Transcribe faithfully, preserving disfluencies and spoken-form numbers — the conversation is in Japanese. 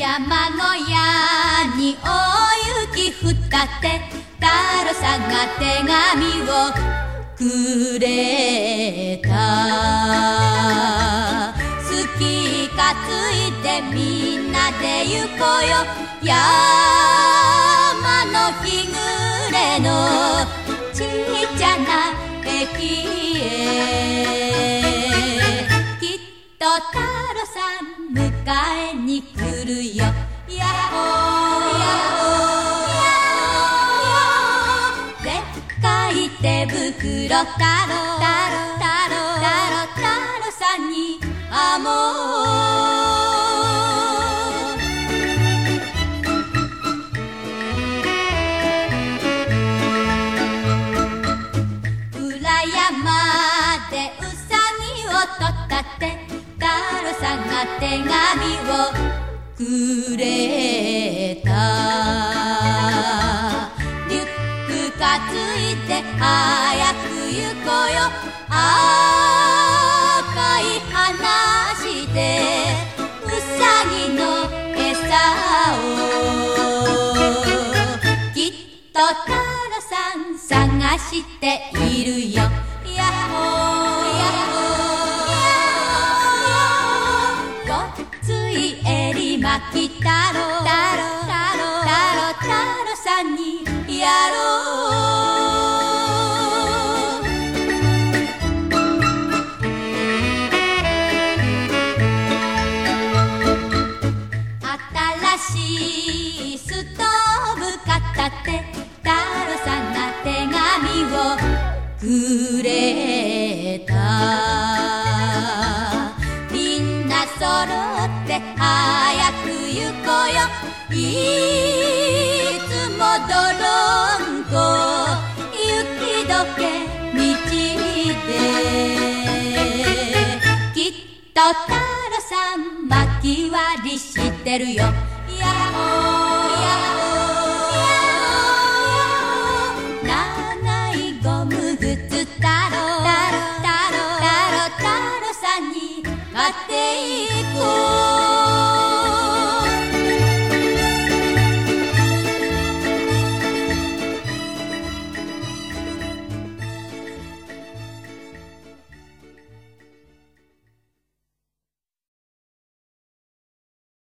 山の屋に大雪降ったって太郎さんが手紙をくれた。スキー担いでみんなで行こうよ、山の日暮れのちっちゃな駅へ。きっと太郎さん迎えに来るよ、やっほーやっほー。でっかい手袋太郎太郎太郎太郎さんにあもう。太郎さんが手紙をくれた。リュック担いで早く行こうよ、赤い話でうさぎの餌を。きっと太郎さん探しているよ、やっほーやっほー。巻き太郎太郎太郎太郎さんにやろう。新しいストーブ買ったって太郎さんが手紙をくれた。みんな揃って早く行こうよ、いつも泥んこ雪解け道で。きっと太郎さん巻き割りしてるよ、やっほーやっほー。長いゴム靴太郎太郎太郎太郎さんに買っていい